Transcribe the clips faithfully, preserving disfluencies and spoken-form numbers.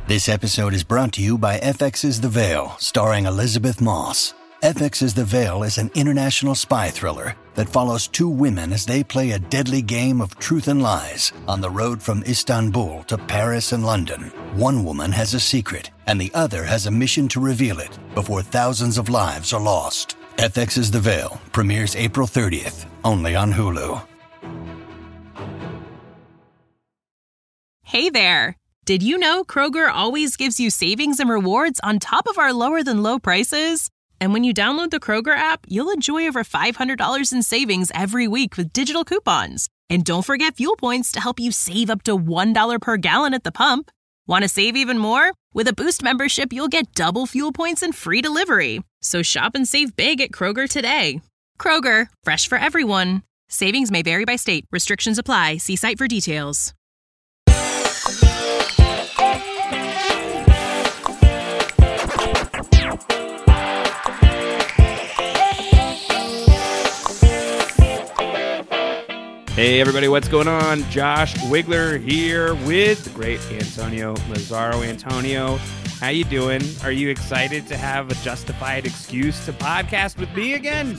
This episode is brought to you by F X's The Veil, starring Elizabeth Moss. F X's The Veil is an international spy thriller that follows two women as they play a deadly game of truth and lies on the road from Istanbul to Paris and London. One woman has a secret, and the other has a mission to reveal it before thousands of lives are lost. F X's The Veil premieres April thirtieth, only on Hulu. Hey there! Did you know Kroger always gives you savings and rewards on top of our lower-than-low prices? And when you download the Kroger app, you'll enjoy over five hundred dollars in savings every week with digital coupons. And don't forget fuel points to help you save up to one dollar per gallon at the pump. Want to save even more? With a Boost membership, you'll get double fuel points and free delivery. So shop and save big at Kroger today. Kroger, fresh for everyone. Savings may vary by state. Restrictions apply. See site for details. Hey everybody, what's going on? Josh Wigler here with the great Antonio Lazzaro. Antonio, how you doing? Are you excited to have a justified excuse to podcast with me again?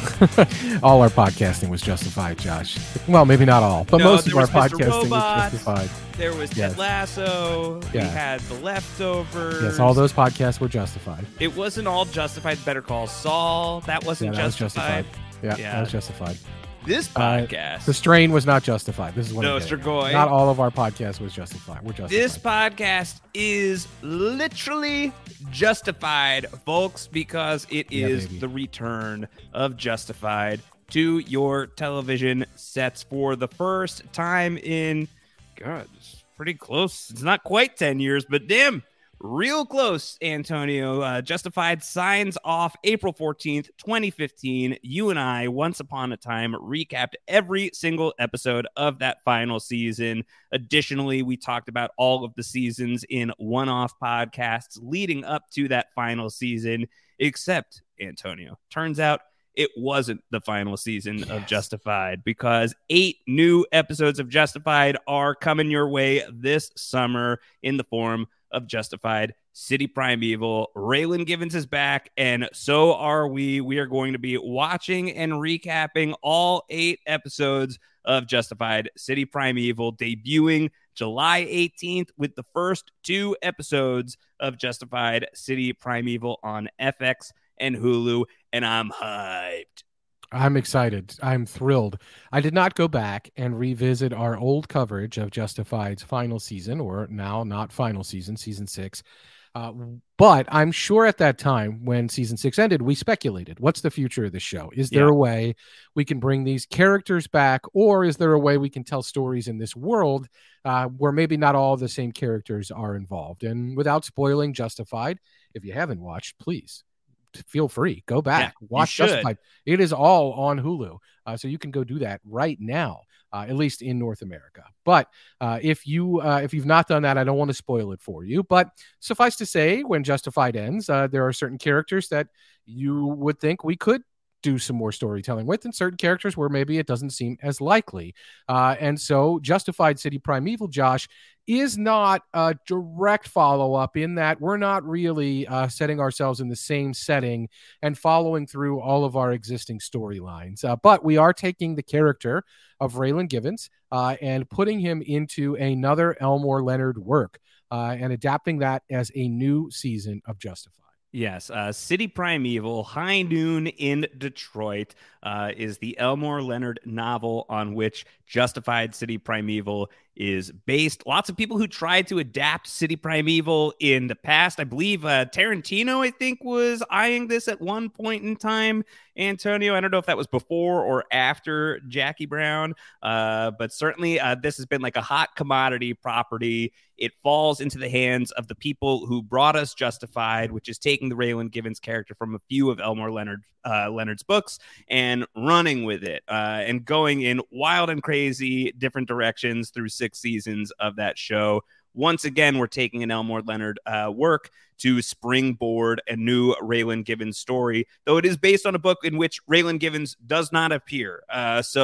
All our podcasting was justified, Josh. Well, maybe not all, but no, most of our podcasting Robot, was justified. There was Ted yes. Lasso. Yeah. We had The Leftovers. Yes, all those podcasts were justified. It wasn't all justified. Better Call Saul. That wasn't yeah, that justified. Was justified. Yeah, yeah, that was justified. This podcast. Uh, the strain was not justified. This is what no, it is. Strigoi. Not all of our podcasts was justified. We're justified. This podcast is literally justified, folks, because it yeah, is baby. the return of Justified to your television sets for the first time in, God, it's pretty close. It's not quite ten years, but damn. Real close, Antonio. Uh, Justified signs off April fourteenth, twenty fifteen. You and I, once upon a time, recapped every single episode of that final season. Additionally, we talked about all of the seasons in one-off podcasts leading up to that final season, except, Antonio, turns out it wasn't the final season yes. of Justified, because eight new episodes of Justified are coming your way this summer in the form of Justified City Primeval. Raylan Givens is back, and so are we. We are going to be watching and recapping all eight episodes of Justified City Primeval, debuting July eighteenth with the first two episodes of Justified City Primeval on F X and Hulu, and I'm hyped. I'm excited. I'm thrilled. I did not go back and revisit our old coverage of Justified's final season, or now not final season, season six. Uh, but I'm sure at that time when season six ended, we speculated, what's the future of the show? Is there yeah. a way we can bring these characters back, or is there a way we can tell stories in this world uh, where maybe not all the same characters are involved? And without spoiling Justified, if you haven't watched, please feel free, go back, yeah, watch Justified. It is all on Hulu, uh, so you can go do that right now, uh, at least in North America. But uh, if you uh, if you've not done that, I don't want to spoil it for you. But suffice to say, when Justified ends, uh, there are certain characters that you would think we could do some more storytelling with, and certain characters where maybe it doesn't seem as likely. Uh, and so Justified City Primeval, Josh, is not a direct follow-up in that we're not really uh, setting ourselves in the same setting and following through all of our existing storylines. Uh, but we are taking the character of Raylan Givens uh, and putting him into another Elmore Leonard work uh, and adapting that as a new season of Justified. Yes, uh, City Primeval, High Noon in Detroit, uh, is the Elmore Leonard novel on which Justified City Primeval is based. Lots of people who tried to adapt City Primeval in the past. I believe uh, Tarantino, I think, was eyeing this at one point in time. Antonio, I don't know if that was before or after Jackie Brown, uh, but certainly uh, this has been like a hot commodity property. It falls into the hands of the people who brought us Justified, which is taking the Raylan Givens character from a few of Elmore Leonard uh, Leonard's books and running with it uh, and going in wild and crazy different directions through six seasons of that show. Once again, we're taking an Elmore Leonard uh, work to springboard a new Raylan Givens story, though it is based on a book in which Raylan Givens does not appear. Uh, so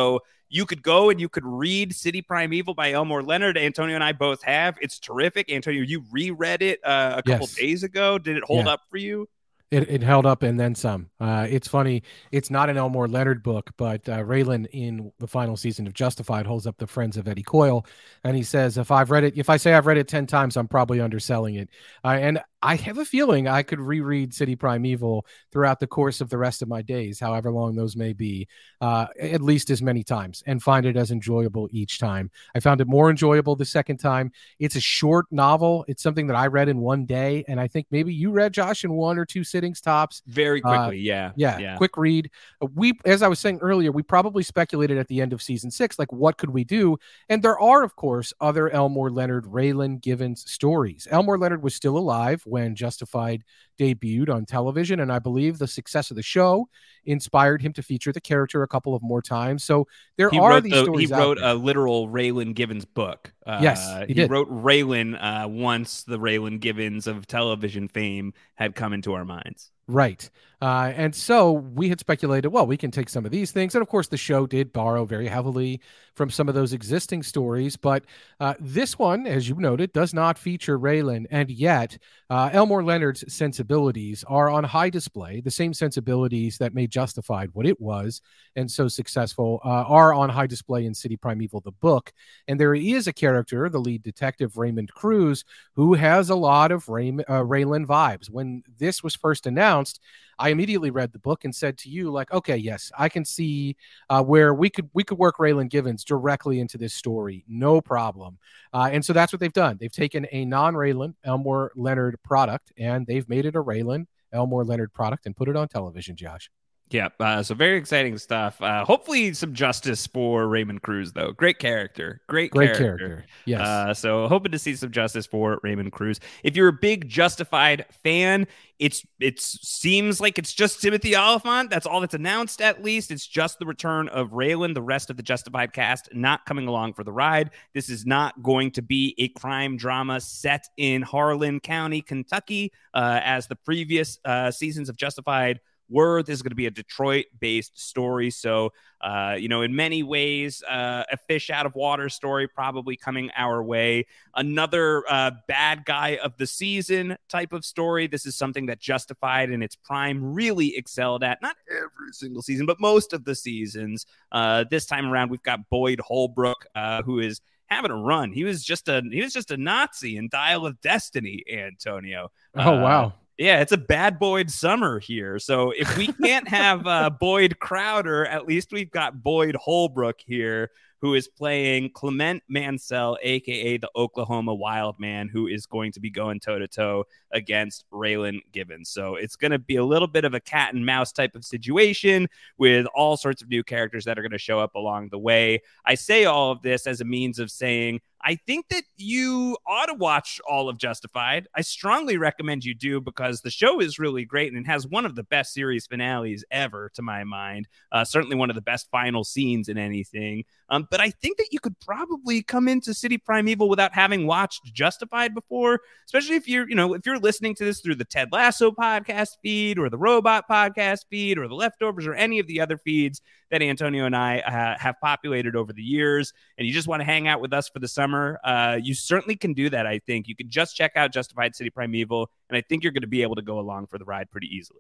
you could go and you could read City Primeval by Elmore Leonard. Antonio and I both have. It's terrific. Antonio, you reread it uh, a couple Yes. days ago. Did it hold Yeah. up for you? It, it held up and then some. Uh, it's funny. It's not an Elmore Leonard book, but uh, Raylan in the final season of Justified holds up the Friends of Eddie Coyle, and he says, "If I've read it, if I say I've read it ten times, I'm probably underselling it." Uh, and I have a feeling I could reread City Primeval throughout the course of the rest of my days, however long those may be, uh, at least as many times, and find it as enjoyable each time. I found it more enjoyable the second time. It's a short novel. It's something that I read in one day, and I think maybe you read, Josh, in one or two sittings tops. Very quickly, uh, yeah. yeah. Yeah, quick read. We, as I was saying earlier, we probably speculated at the end of season six, like, what could we do? And there are, of course, other Elmore Leonard, Raylan Givens stories. Elmore Leonard was still alive when Justified debuted on television, and I believe the success of the show inspired him to feature the character a couple of more times. So there he are wrote these the, stories. He wrote out a literal Raylan Givens book. Uh, yes, he, he did. wrote Raylan uh, once the Raylan Givens of television fame had come into our minds. Right. Uh, and so we had speculated, well, we can take some of these things. And of course, the show did borrow very heavily from some of those existing stories. But uh, this one, as you noted, does not feature Raylan. And yet, uh, Elmore Leonard's sensibilities are on high display. The same sensibilities that made Justified what it was and so successful uh, are on high display in City Primeval, the book. And there is a character, the lead detective, Raymond Cruz, who has a lot of Ray- uh, Raylan vibes. When this was first announced, I immediately read the book and said to you, like, okay, yes, I can see uh, where we could we could work Raylan Givens directly into this story, no problem. Uh, and so that's what they've done. They've taken a non-Raylan Elmore Leonard product and they've made it a Raylan Elmore Leonard product and put it on television, Josh. Yeah, uh, so very exciting stuff. Uh, hopefully some justice for Raymond Cruz, though. Great character. Great, Great character. character. Yes. Uh, so hoping to see some justice for Raymond Cruz. If you're a big Justified fan, it's it seems like it's just Timothy Olyphant. That's all that's announced, at least. It's just the return of Raylan. The rest of the Justified cast not coming along for the ride. This is not going to be a crime drama set in Harlan County, Kentucky, uh, as the previous uh, seasons of Justified were. This is going to be a Detroit-based story. So, uh, you know, in many ways, uh, a fish out of water story probably coming our way. Another uh, bad guy of the season type of story. This is something that Justified in its prime really excelled at. Not every single season, but most of the seasons. Uh, this time around, we've got Boyd Holbrook, uh, who is having a run. He was just a he was just a Nazi in Dial of Destiny, Antonio. Oh, uh, wow. Yeah, it's a bad Boyd summer here. So if we can't have uh, Boyd Crowder, at least we've got Boyd Holbrook here, who is playing Clement Mansell, a k a the Oklahoma Wild Man, who is going to be going toe-to-toe against Raylan Givens. So it's going to be a little bit of a cat and mouse type of situation with all sorts of new characters that are going to show up along the way. I say all of this as a means of saying, I think that you ought to watch all of Justified. I strongly recommend you do because the show is really great and it has one of the best series finales ever, to my mind. Uh, certainly one of the best final scenes in anything. Um, but I think that you could probably come into City Primeval without having watched Justified before, especially if you're, you know, if you're listening to this through the Ted Lasso podcast feed or the Robot podcast feed or the Leftovers or any of the other feeds that Antonio and I uh, have populated over the years, and you just want to hang out with us for the summer, uh, you certainly can do that, I think. You can just check out Justified City Primeval, and I think you're going to be able to go along for the ride pretty easily.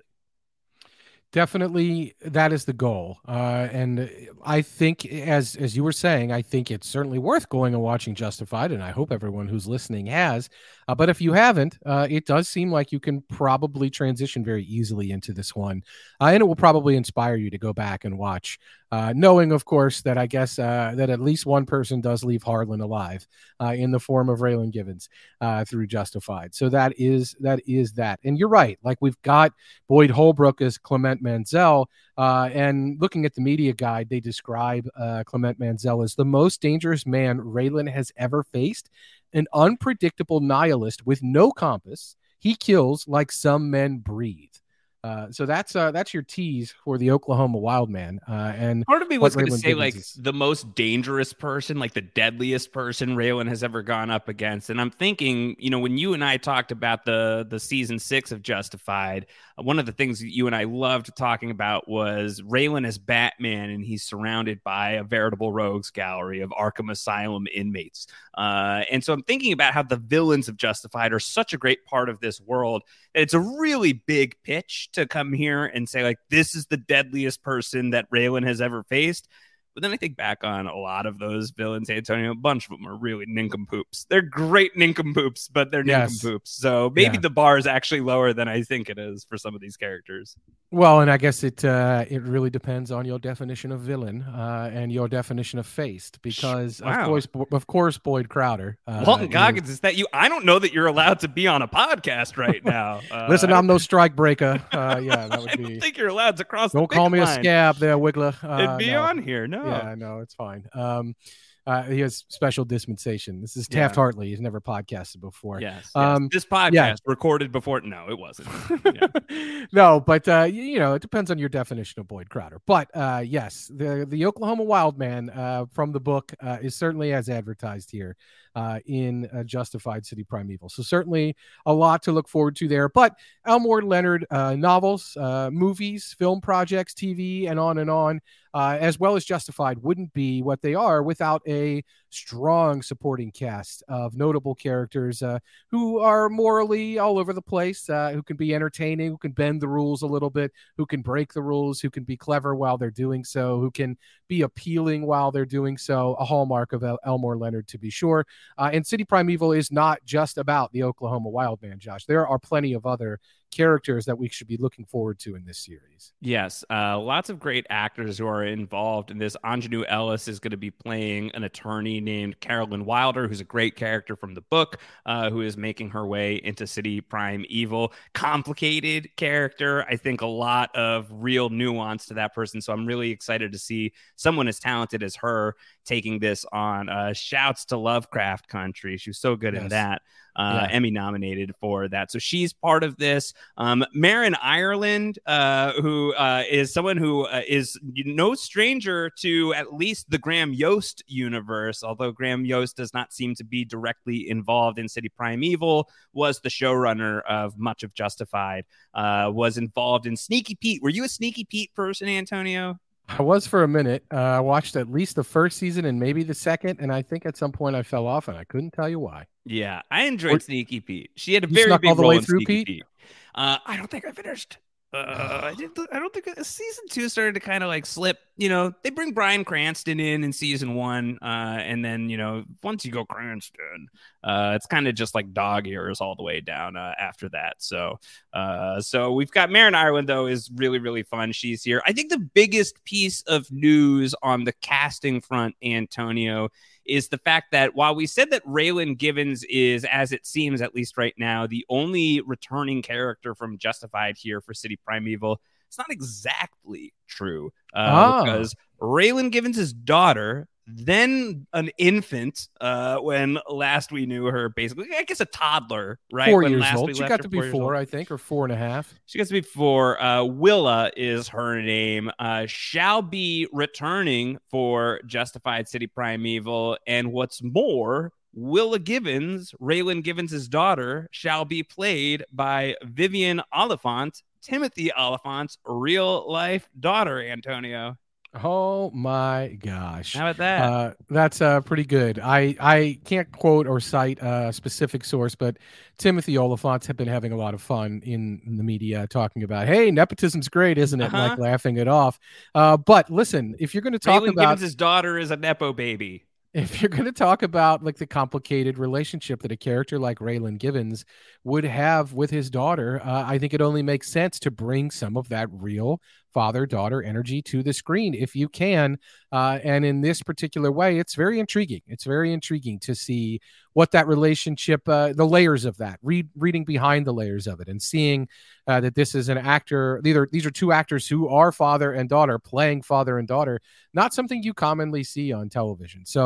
Definitely, that is the goal. Uh, and I think, as as you were saying, I think it's certainly worth going and watching Justified, and I hope everyone who's listening has. Uh, but if you haven't, uh, it does seem like you can probably transition very easily into this one. Uh, and it will probably inspire you to go back and watch, uh, knowing, of course, that I guess uh, that at least one person does leave Harlan alive uh, in the form of Raylan Givens uh, through Justified. So that is that is that. And you're right. Like, we've got Boyd Holbrook as Clement Mansell. Uh, and looking at the media guide, they describe uh, Clement Mansell as the most dangerous man Raylan has ever faced, an unpredictable nihilist with no compass. He kills like some men breathe. Uh, so that's uh, that's your tease for the Oklahoma Wildman. Uh, and part of me was going to Raylan say Givens like is. the most dangerous person, like the deadliest person Raylan has ever gone up against. And I'm thinking, you know, when you and I talked about the the season six of Justified, uh, one of the things that you and I loved talking about was Raylan as Batman, and he's surrounded by a veritable rogues gallery of Arkham Asylum inmates. Uh, and so I'm thinking about how the villains of Justified are such a great part of this world. It's a really big pitch to come here and say, like, this is the deadliest person that Raylan has ever faced. But then I think back on a lot of those villains, Antonio, a bunch of them are really nincompoops. They're great nincompoops, but they're Yes. nincompoops. So maybe Yeah. the bar is actually lower than I think it is for some of these characters. Well, and I guess it uh, it really depends on your definition of villain uh, and your definition of faced, because Wow. of course, of course, Boyd Crowder. Uh, Walton is- Goggins, is that you? I don't know that you're allowed to be on a podcast right now. Uh, Listen, I I'm no strike breaker. Uh, yeah, that I would don't be. think you're allowed to cross Don't the call picket me a line. scab, there, Wiggler. Uh, It'd be no. on here. No. Yeah, no, it's fine. Um, uh, he has special dispensation. This is Yeah. Taft Hartley. He's never podcasted before. Yes, yes. Um, This podcast yeah. recorded before. No, it wasn't. Yeah. No, but uh, you, you know, it depends on your definition of Boyd Crowder. But uh, yes, the the Oklahoma Wildman uh, from the book uh, is certainly as advertised here uh, in uh, Justified City Primeval. So certainly a lot to look forward to there. But Elmore Leonard uh, novels, uh, movies, film projects, T V, and on and on, uh, as well as Justified, wouldn't be what they are without a strong supporting cast of notable characters uh, who are morally all over the place, uh, who can be entertaining, who can bend the rules a little bit, who can break the rules, who can be clever while they're doing so, who can be appealing while they're doing so. A hallmark of El- Elmore Leonard, to be sure. Uh, and City Primeval is not just about the Oklahoma Wildman, Josh. There are plenty of other characters that we should be looking forward to in this series. Yes, uh, lots of great actors who are involved in this. Anjanou Ellis is going to be playing an attorney named Carolyn Wilder, who's a great character from the book, uh, who is making her way into City Primeval. Complicated character. I think a lot of real nuance to that person. So I'm really excited to see someone as talented as her taking this on. Uh, shouts to Lovecraft Country. She was so good Yes. in that. Uh, Yeah. Emmy nominated for that. So she's part of this. Um, Marin Ireland, uh, who uh, is someone who uh, is no stranger to at least the Graham Yost universe, although Graham Yost does not seem to be directly involved in City Primeval, was the showrunner of much of Justified, uh, was involved in Sneaky Pete. Were you a Sneaky Pete person, Antonio? I was for a minute. Uh, I watched at least the first season and maybe the second, and I think at some point I fell off, and I couldn't tell you why. Yeah, I enjoyed Or- Sneaky Pete. She had a You very snuck big all the role way in through, Sneaky Pete? Pete. Uh, I don't think I finished. Uh, I didn't. I don't think uh, season two started to kind of like slip. You know, they bring Bryan Cranston in in season one, uh, and then you know once you go Cranston, uh, it's kind of just like dog ears all the way down uh, after that. So, uh, so we've got Marin Ireland though is really really fun. She's here. I think the biggest piece of news on the casting front, Antonio, is the fact that while we said that Raylan Givens is, as it seems at least right now, the only returning character from Justified here for City Primeval, it's not exactly true. Uh, Ah. Because Raylan Givens' daughter, then an infant uh, when last we knew her, basically, I guess a toddler, right? Four when years last we old. She left got her, to be four years four, old. I think, or four and a half. She gets to be four. Uh, Willa is her name. Uh, shall be returning for Justified City Primeval. And what's more, Willa Givens, Raylan Givens' daughter, shall be played by Vivian Oliphant, Timothy Oliphant's real life daughter, Antonio. Oh my gosh. How about that? Uh, that's uh, pretty good. I, I can't quote or cite a specific source, but Timothy Oliphant have been having a lot of fun in, in the media talking about, hey, nepotism's great, isn't it? Uh-huh. Like laughing it off. Uh, but listen, if you're going to talk Raylan about Givens' daughter is a Nepo baby. if you're going to talk about like the complicated relationship that a character like Raylan Givens would have with his daughter, uh, I think it only makes sense to bring some of that real father-daughter energy to the screen if you can. Uh, and in this particular way, it's very intriguing. It's very intriguing to see what that relationship, uh, the layers of that, read, reading behind the layers of it and seeing uh, that this is an actor. These are, these are two actors who are father and daughter playing father and daughter, not something you commonly see on television. So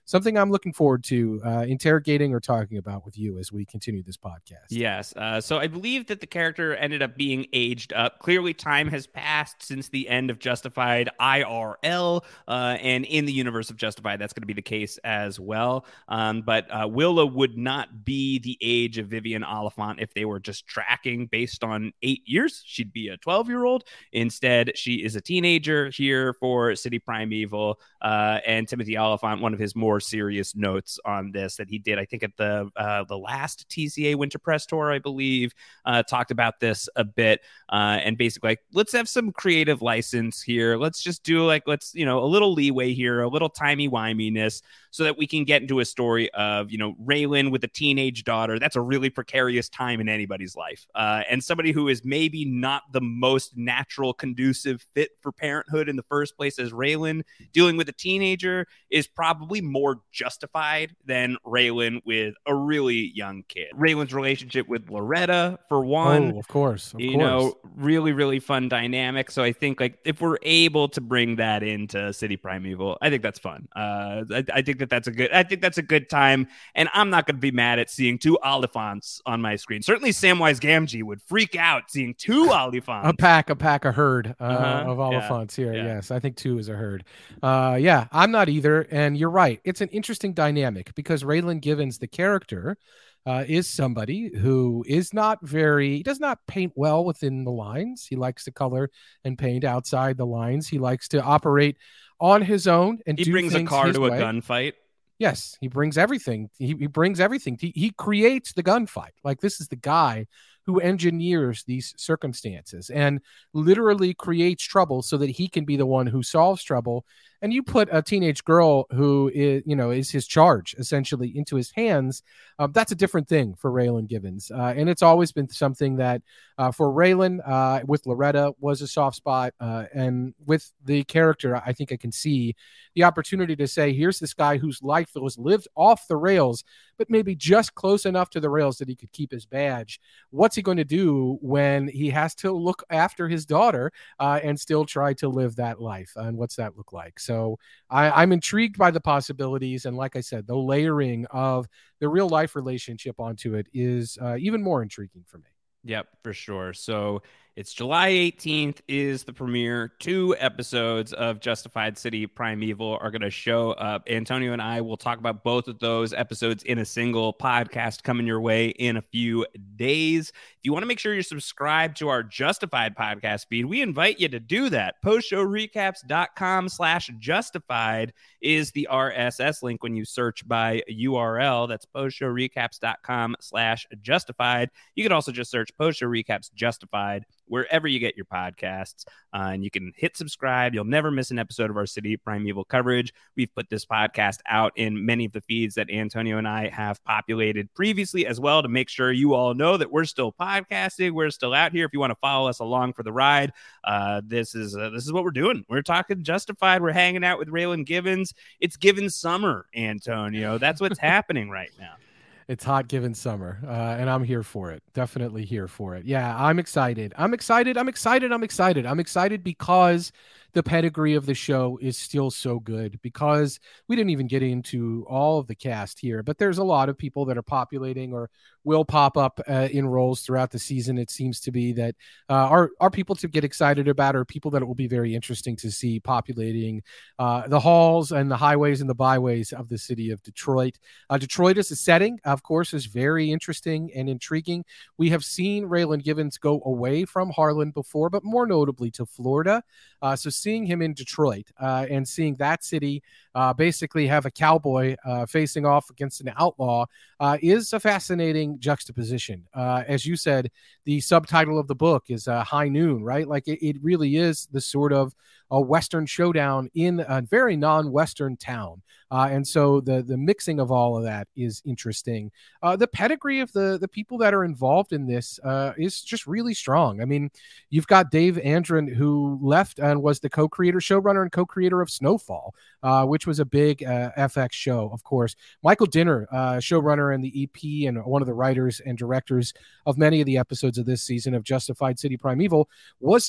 something I'm looking forward to uh, interrogating or talking about with you as we continue this podcast. Yes. Uh, so I believe that the character ended up being aged up. Clearly, time has passed since the end of Justified I R L, uh, and in the universe of Justified, that's going to be the case as well. Um, but uh, Willa would not be the age of Vivian Oliphant if they were just tracking based on eight years. She'd be a twelve-year-old. Instead, she is a teenager here for City Primeval. Uh, and Timothy Oliphant, one of his more serious notes on this that he did, I think at the uh, the last T C A Winter Press Tour, I believe, uh, talked about this a bit. Uh, and basically, like, let's have some creative license here. Let's just do like, let's, you know, a little leeway here, a little timey-wiminess, so that we can get into a story of, you know, Raylan with a teenage daughter. That's a really precarious time in anybody's life. Uh, and somebody who is maybe not the most natural, conducive fit for parenthood in the first place as Raylan, dealing with a teenager is probably more justified than Raylan with a really young kid. Raylan's relationship with Loretta, for one. Oh, of course. Of you course. know, really, really fun dynamic. So I think, like, if we're able to bring that into City Primeval, I think that's fun. Uh, I, I think that that's a good, I think that's a good time. And I'm not going to be mad at seeing two Oliphants on my screen. Certainly Samwise Gamgee would freak out seeing two Oliphants. A pack, a pack, a herd uh, Uh-huh. of Oliphants Yeah. here. Yeah. Yes, I think two is a herd. Uh, yeah, I'm not either. And you're right. It's an interesting dynamic because Raylan Givens, the character, uh, is somebody who is not very, he does not paint well within the lines. He likes to color and paint outside the lines. He likes to operate on his own and He do brings a things car his to a way. gunfight. Yes, he brings everything. He, he brings everything. He, he creates the gunfight. Like, this is the guy who engineers these circumstances and literally creates trouble so that he can be the one who solves trouble. And you put a teenage girl who is, you know, is his charge essentially into his hands. Uh, that's a different thing for Raylan Givens. Uh, and it's always been something that uh, for Raylan uh, with Loretta was a soft spot. Uh, and with the character, I think I can see the opportunity to say, here's this guy whose life was lived off the rails, but maybe just close enough to the rails that he could keep his badge. What's he going to do when he has to look after his daughter uh, and still try to live that life? And what's that look like? So I, I'm intrigued by the possibilities. And like I said, the layering of the real life relationship onto it is uh, even more intriguing for me. Yep, for sure. So it's July eighteenth is the premiere. Two episodes of Justified City Primeval are going to show up. Antonio and I will talk about both of those episodes in a single podcast coming your way in a few days. If you want to make sure you're subscribed to our Justified podcast feed, we invite you to do that. Postshowrecaps.com slash justified is the R S S link when you search by U R L. That's postshowrecaps.com slash justified. You can also just search Post Show Recaps Justified wherever you get your podcasts, uh, and you can hit subscribe. You'll never miss an episode of our City Primeval coverage. We've put this podcast out in many of the feeds that Antonio and I have populated previously as well, to make sure you all know that we're still podcasting. We're still out here. If you want to follow us along for the ride, uh, this is uh, this is what we're doing. We're talking Justified. We're hanging out with Raylan Givens. It's Givens summer, Antonio. That's what's happening right now. It's hot given summer, uh, and I'm here for it. Definitely here for it. Yeah, I'm excited. I'm excited. I'm excited. I'm excited. I'm excited because the pedigree of the show is still so good, because we didn't even get into all of the cast here, but there's a lot of people that are populating or will pop up uh, in roles throughout the season. It seems to be that uh, are, are people to get excited about, or people that it will be very interesting to see populating uh, the halls and the highways and the byways of the city of Detroit. Uh, Detroit as a setting, of course, is very interesting and intriguing. We have seen Raylan Givens go away from Harlan before, but more notably to Florida. Uh, so seeing him in Detroit uh, and seeing that city uh, basically have a cowboy uh, facing off against an outlaw uh, is a fascinating juxtaposition. Uh, as you said, the subtitle of the book is uh, High Noon, right? Like it, it really is the sort of a Western showdown in a very non-Western town. Uh, and so the the mixing of all of that is interesting. Uh, the pedigree of the, the people that are involved in this uh, is just really strong. I mean, you've got Dave Andron, who left and was the co-creator, showrunner, and co-creator of Snowfall, uh, which was a big uh, F X show, of course. Michael Dinner, uh, showrunner and the E P and one of the writers and directors of many of the episodes of this season of Justified City Primeval, was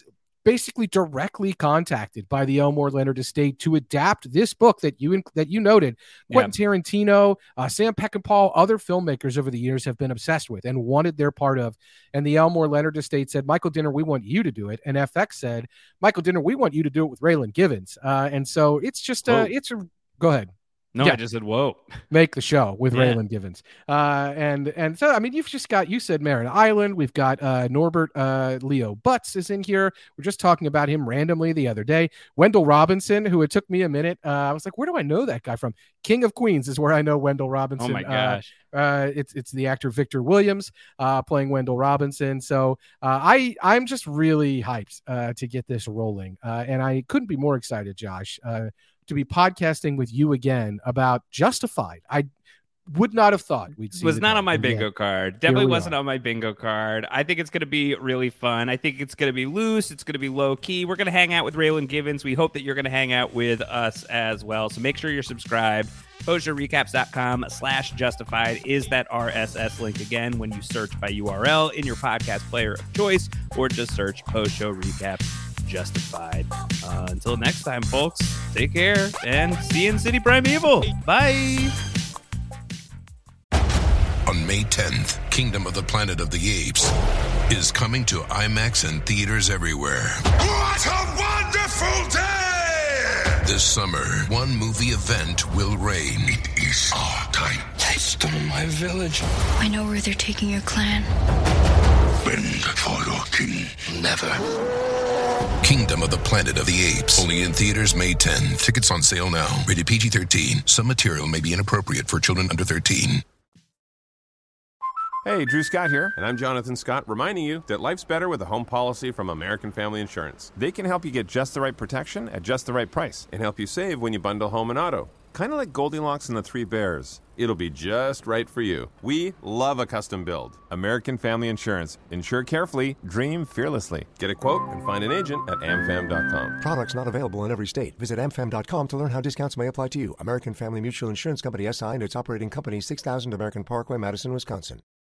basically directly contacted by the Elmore Leonard estate to adapt this book that you that you noted. Quentin yeah. Tarantino, uh, Sam Peckinpah, other filmmakers over the years have been obsessed with and wanted their part of. And the Elmore Leonard estate said, Michael Dinner, we want you to do it. And F X said, Michael Dinner, we want you to do it with Raylan Givens. Uh, and so it's just uh, it's a go ahead. No, yeah. I just said, whoa. Make the show with yeah. Raylan Givens. Uh, and and so, I mean, you've just got, you said Marin Island. We've got uh, Norbert uh, Leo Butz is in here. We're just talking about him randomly the other day. Wendell Robinson, who it took me a minute. Uh, I was like, where do I know that guy from? King of Queens is where I know Wendell Robinson. Oh, my gosh. Uh, uh, it's it's the actor Victor Williams uh, playing Wendell Robinson. So uh, I, I'm just really hyped uh, to get this rolling. Uh, and I couldn't be more excited, Josh, uh, to be podcasting with you again about Justified. I would not have thought we'd see. It was not on my bingo yet. card. Definitely wasn't are. on my bingo card. I think it's going to be really fun. I think it's going to be loose. It's going to be low key. We're going to hang out with Raylan Givens. We hope that you're going to hang out with us as well. So make sure you're subscribed. post show recaps dot com slash justified is that R S S link again when you search by U R L in your podcast player of choice, or just search Post Show Recaps Justified. Uh, until next time, folks, take care and see you in City Primeval. Bye. On May tenth, Kingdom of the Planet of the Apes is coming to IMAX and theaters everywhere. What a wonderful day! This summer, one movie event will reign. It is our time. They stole my village. I know where they're taking your clan. Bend for your king. Never. Kingdom of the Planet of the Apes. Only in theaters May tenth. Tickets on sale now. Rated P G thirteen. Some material may be inappropriate for children under thirteen. Hey, Drew Scott here, and I'm Jonathan Scott, reminding you that life's better with a home policy from American Family Insurance. They can help you get just the right protection at just the right price and help you save when you bundle home and auto. Kind of like Goldilocks and the Three Bears. It'll be just right for you. We love a custom build. American Family Insurance. Insure carefully, dream fearlessly. Get a quote and find an agent at am fam dot com. Products not available in every state. Visit am fam dot com to learn how discounts may apply to you. American Family Mutual Insurance Company, S I and its operating company, six thousand American Parkway, Madison, Wisconsin.